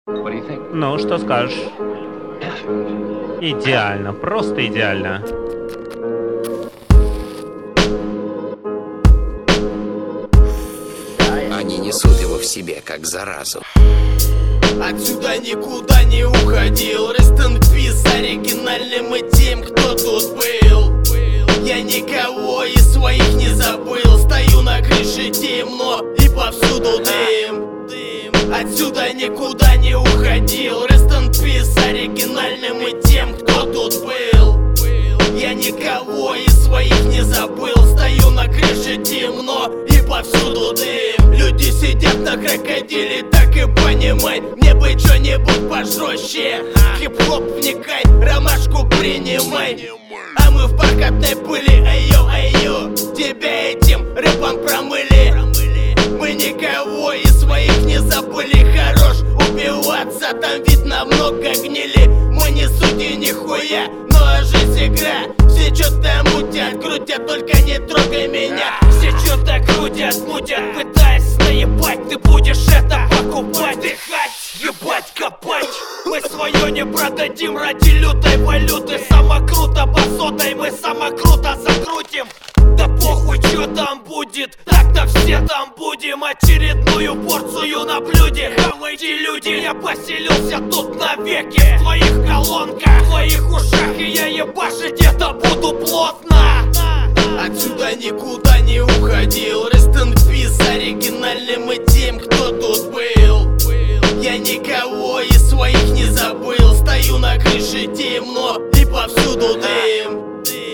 Ну, что скажешь? Идеально, просто идеально. Они несут его в себе, как заразу. Отсюда никуда не уходил. Rest in peace оригинальным и тем, кто тут был. Я никого из своих не забыл. Стою на крыше, темно и повсюду дым. Отсюда никуда не уходил. Rest in peace оригинальным и тем, кто тут был. Я никого из своих не забыл. Стою на крыше, темно и повсюду дым. Люди сидят на крокодиле, так и понимай. Мне бы что-нибудь пожестче. Хип-хоп вникай, ромашку принимай. А мы в бархатной пыли, ай-ё, тебя этим рэпом промыли. Мы никого из своих не забыли. Хорош убиваться, там видно много гнили. Мы не судьи нихуя, но жизнь игра. Все что-то мутят, крутят, только не трогай меня. Все что-то крутят, мутят, пытаясь наебать. Ты будешь это покупать, дыхать, ебать, копать. Мы свое не продадим ради лютой валюты. Само круто басотой, мы само круто закрутим. Да похуй, что там будет, так-то все там будем. Очередную порцию на блюде. Эти люди, я поселился тут навеки. В твоих колонках, в твоих ушах. И я ебашить это буду плотно. Отсюда никуда не уходил. Rest in peace оригинальным и тем, кто тут был. Я никого из своих не забыл. Стою на крыше, темно и повсюду дым.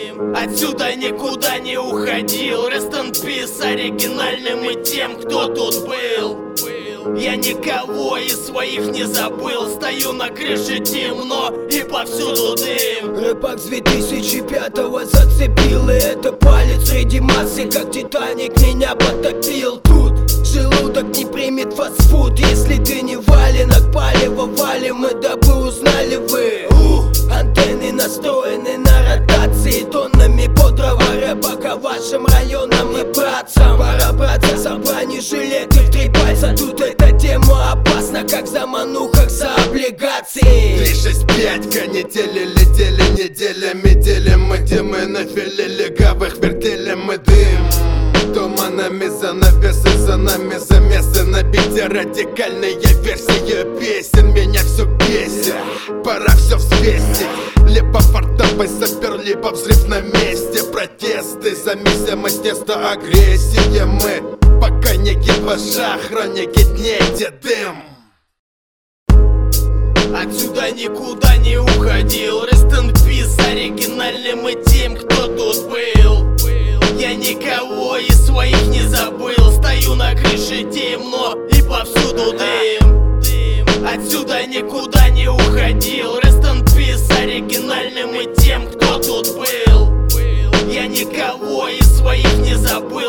Отсюда никуда не уходил. Rest in peace оригинальным и тем, кто тут был. Я никого из своих не забыл. Стою на крыше, темно и повсюду дым. Рэпак с 2005-го зацепил. И это палец среди массы, как Титаник меня потопил. Тут желудок не примет фастфуд. Если ты не валенок, палево валим. Мы дабы узнали вы. Антенны настроены на ротации. Тоннами бодрого рэпа по вашим районам и братцам. Пора браться за бронежилеты в 3 пальца. Тут эта тема опасна, как в заманухах за облигации. 365 канители летели неделями. Делим мы темы, нафили легавых вертелем мы дым. Туманами занавесы, за нами замесы. На бите радикальные версии песен. Меня все бесит, пора все взвесить. Либо фартовый сапер, либо взрыв на месте. Протесты, замесимость, место агрессии. Мы пока не гибаша, хроники дней, где дым. Отсюда никуда не уходил. Rest in peace оригинальным и тем, кто тут был. Я никого из своих не забыл. Стою на крыше, темно и повсюду дым. Отсюда никуда не уходил. Rest in peace оригинальным и тем, кто тут был. Я никого из своих не забыл.